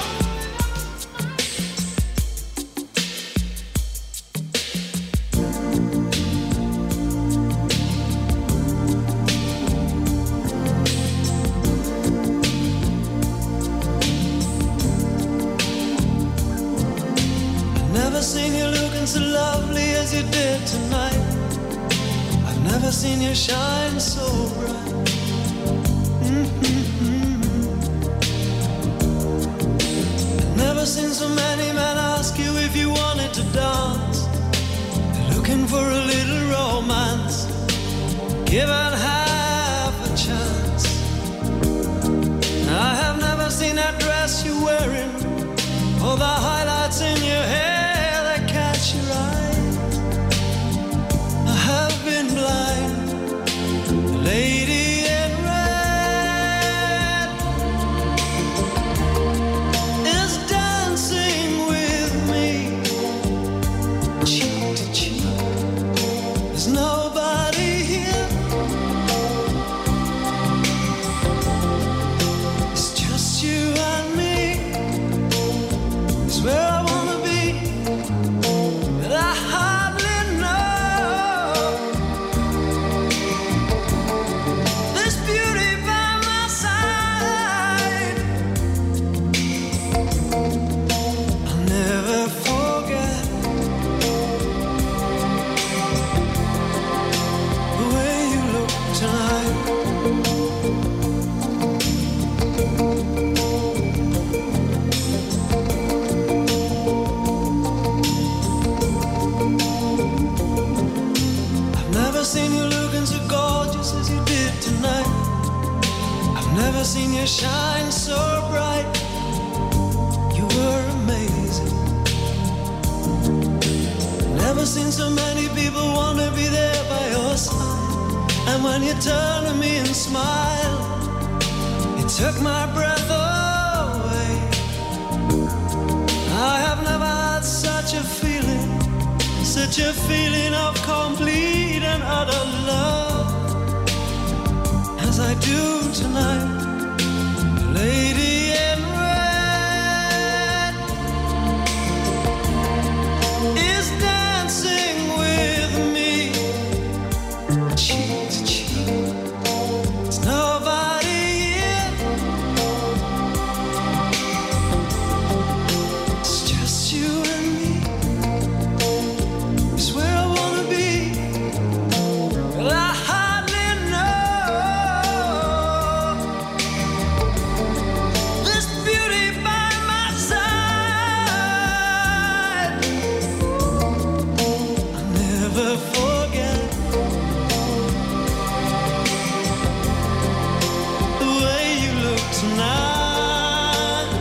I've never seen you looking so lovely as you did tonight. I've never seen you shine so bright. Mhm. I've never seen so many men ask you if you wanted to dance. They're looking for a little romance, given half a chance. I have never seen that dress you're wearing, or the highlights in your hair that catch your eye. I have been blind. The lady in red is dancing with me, cheek to cheek. There's nobody here. It's just you and me. It's where I wanna be, but I hardly know. This beauty by my side, I'll never forget the way you look tonight. I've never seen you looking so gorgeous as you Never seen you shine so bright. You were amazing. Never seen so many people want to be there by your side. And when you turn to me and smile, it took my breath away. I have never had such a feeling, such a feeling of complete and utter love as I do tonight, lady in red is dancing with me, cheek to cheek. There's nobody here, it's just you and me. It's where I wanna be. Well, I hardly know this beauty by my side. I'll never forget the way you look tonight.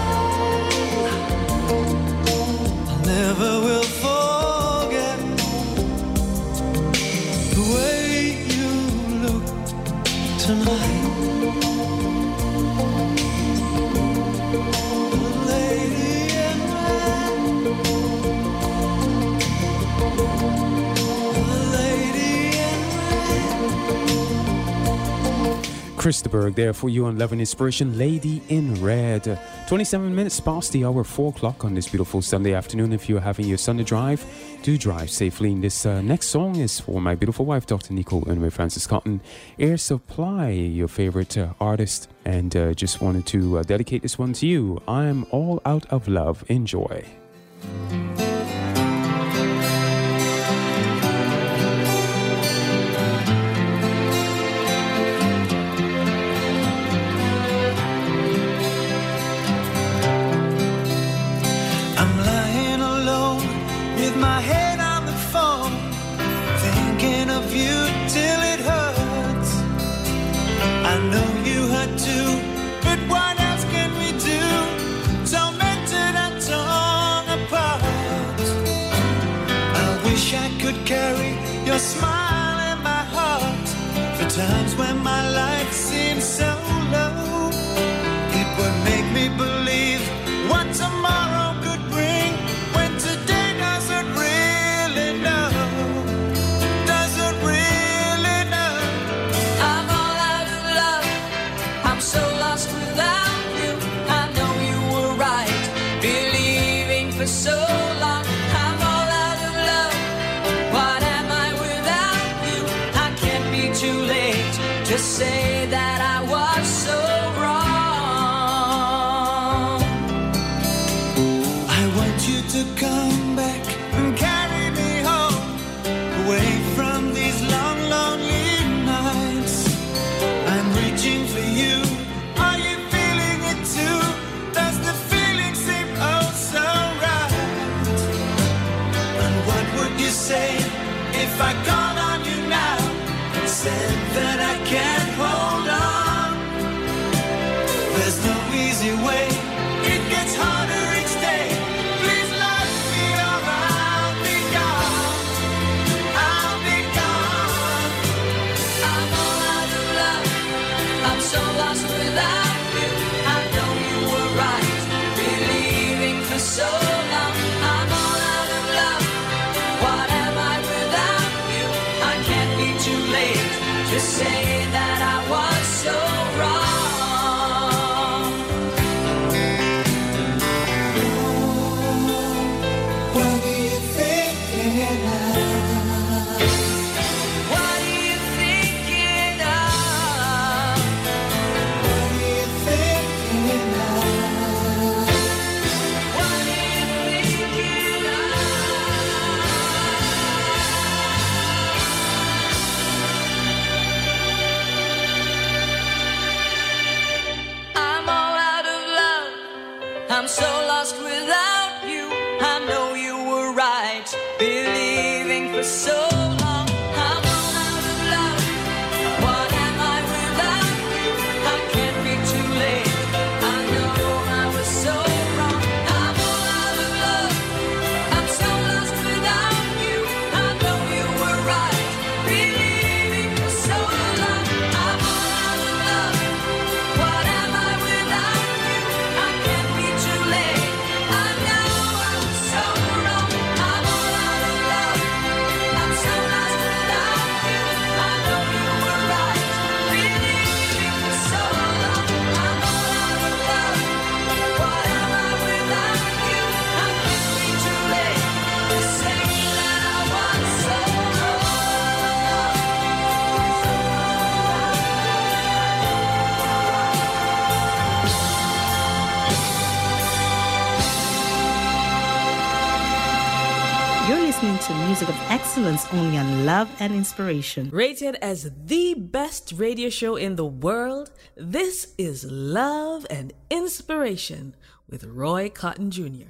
I never will forget the way you look tonight. The lady in red. The lady in Christopher there for you on Love and Inspiration, Lady in Red. twenty-seven minutes past the hour, four o'clock on this beautiful Sunday afternoon. If you're having your Sunday drive, do drive safely. And this uh, next song is for my beautiful wife, Doctor Nico Unwe Francis Cotton, Air Supply, your favorite uh, artist. And uh, just wanted to uh, dedicate this one to you. I'm all out of love. Enjoy. I'm lying alone with my head on the phone, thinking of you till it hurts. I know you hurt too, but what else can we do? Tormented and torn apart. I wish I could carry your smile in my heart for times when my life seems so low. It would make me believe what tomorrow could bring when today doesn't really know, doesn't really know. I'm all out of love. I'm so lost without you. I know you were right, believing for so long. I'm all out of love. What am I without you? I can't be too late to say that I was so wrong. I want you to come back and carry me home, away from these long, lonely nights. I'm reaching for you. Are you feeling it too? Does the feeling seem oh so right? And what would you say if I called on you now and said that I can't hold on? There's no easy way. It gets harder each day. Please love me or I'll be gone. I'll be gone. I'm all out of love. I'm so lost without you. I know you were right, believing for so long. I'm all out of love. What am I without you? I can't be too late to say that I was so wrong. What do you think now? What are you thinking of? What do you think now? What are you thinking of? I'm all out of love. I'm so lost without you. I know you were right, believing for so long. I'm all out of love. What am I without you? I can't music of excellence only on Love and Inspiration. Rated as the best radio show in the world, this is Love and Inspiration with Roy Cotton Junior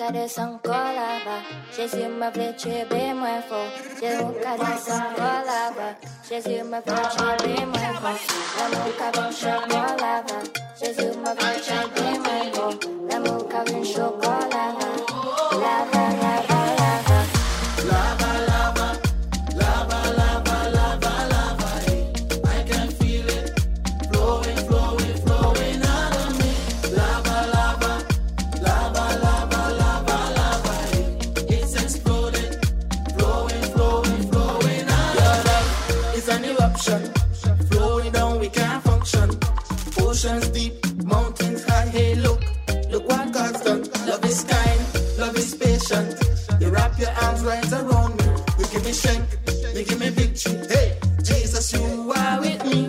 Jésus m'a fait tuer moins fort. Jésus m'a fait chocolat. Jésus m'a fait tuer moins fort. L'amour qu'a chocolat. Jésus m'a fait tuer moins fort. L'amour qu'a chocolat. Lava, lava, lava. Lava, lava. Lava, lava, lava, lava. I can feel it flowing, flowing, flowing out of me. Lava, lava. Lava, lava, lava, lava. It's exploding, flowing, flowing, flowing out. Your love is an eruption, flowing down, we can't function. Oceans deep, mountains high. Hey, look, look what God's done. Love is kind, love is patient. You wrap your arms right around me. You give me strength, you give me victory. Hey, Jesus, you are with me.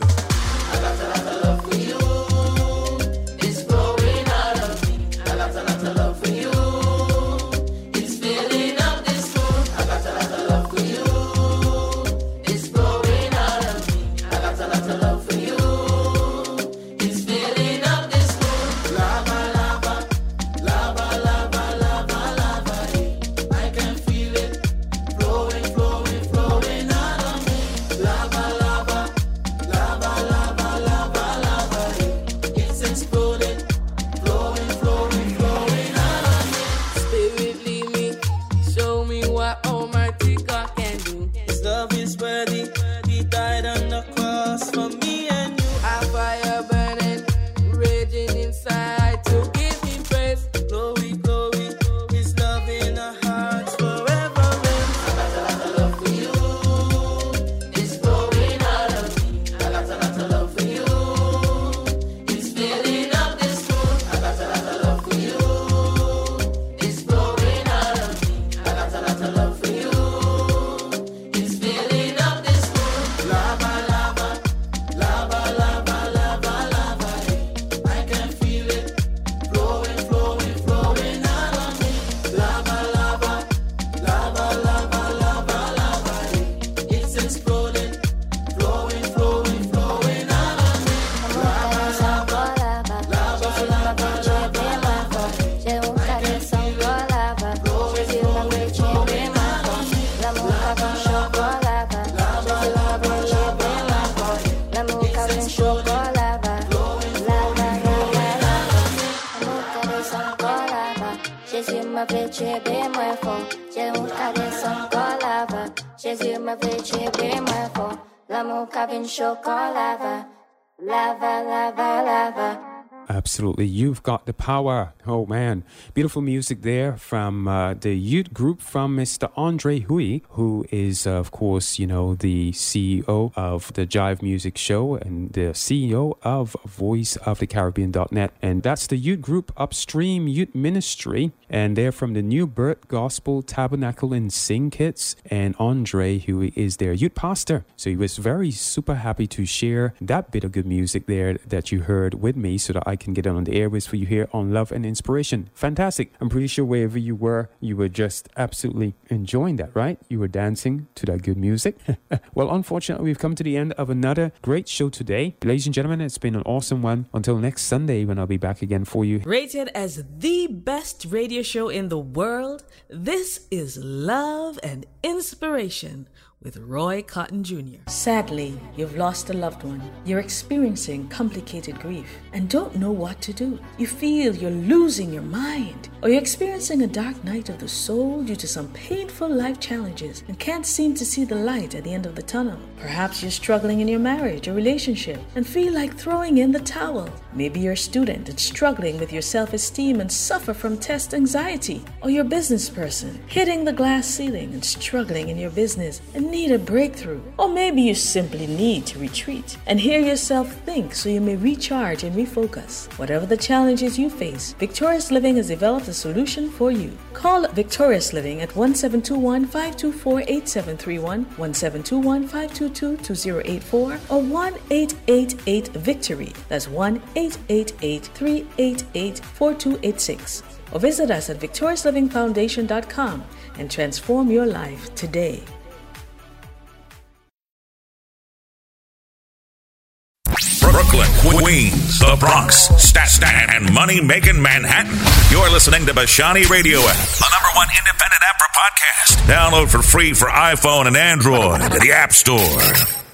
I got a lot of love for you. It's flowing out of me. I got a lot of love for you. It's filling up this room. I got a lot of love for you. It's flowing out of me. I got a lot of love for you. It's filling up this room. Lava, lava, lava, lava, lava, lava. I can feel it flowing, flowing, flowing out of me. Lava, lava, lava, lava, lava, lava. It's exploding, flowing, flowing, flowing out of me. Spirit, lead me, show me what Almighty God can do. His love is worthy. He died on the cross for me and you. A fire burning, raging inside to give Him praise. Glory, glory. His love in our hearts forever reigns. I got a lot of love for you. It's flowing out of me. I got a lot of love for you. It's filling up this room. I got a lot of love for you. It's flowing out of me. I got a lot of love for you. It's filling up this room. Lava, lava, lava, lava, lava, lava. I can feel it flowing, flowing, flowing out of me. Lava, lava, lava, lava, lava, lava. It's exploding, flowing, flowing, flowing out of me. Lava, lava, lava, lava, lava, lava. J'ai un carré sans lava. Jésus m'a fait tuer ma force. L'amour qu'a chocolat. Jésus m'a fait tuer ma force. L'amour qu'a chocolat. Lava, lava, lava. L'amour carré sans lava. Jésus m'a fait tuer ma force. J'ai un carré sans lava. Jésus m'a fait tuer ma force. L'amour qu'a chocolat. Lava, lava, lava. Absolutely. You've got the power. Oh, man. Beautiful music there from uh, the youth group from Mister Andre Hui, who is, uh, of course, you know, the C E O of the Jive Music Show and the C E O of voice of the caribbean dot net. And that's the youth group Upstream Youth Ministry. And they're from the New Birth Gospel Tabernacle and Sing Kits. And Andre, who is their youth pastor. So he was very super happy to share that bit of good music there that you heard with me so that I can get it on the airways for you here on Love and Inspiration. Fantastic. I'm pretty sure wherever you were, you were just absolutely enjoying that, right? You were dancing to that good music. Well, unfortunately, we've come to the end of another great show today. Ladies and gentlemen, it's been an awesome one. Until next Sunday when I'll be back again for you. Rated as the best radio show in the world, this is Love and Inspiration with Roy Cotton Junior Sadly, you've lost a loved one. You're experiencing complicated grief and don't know what to do. You feel you're losing your mind, or you're experiencing a dark night of the soul due to some painful life challenges and can't seem to see the light at the end of the tunnel. Perhaps you're struggling in your marriage or relationship and feel like throwing in the towel. Maybe you're a student and struggling with your self-esteem and suffer from test anxiety, or you're a business person hitting the glass ceiling and struggling in your business and need a breakthrough. Or maybe you simply need to retreat and hear yourself think so you may recharge and refocus. Whatever the challenges you face, Victorious Living has developed a solution for you. Call Victorious Living at one seven two one, five two four, eight seven three one, one seven two one, five two two, two zero eight four, or one eight eight eight VICTORY. That's one eight eight eight, three eight eight, four two eight six. Or visit us at victorious living foundation dot com and transform your life today. Brooklyn, Queens, the Bronx, Staten, and money-making Manhattan. You're listening to Bashani Radio App, the number one independent app for podcasts. Download for free for iPhone and Android at the App Store.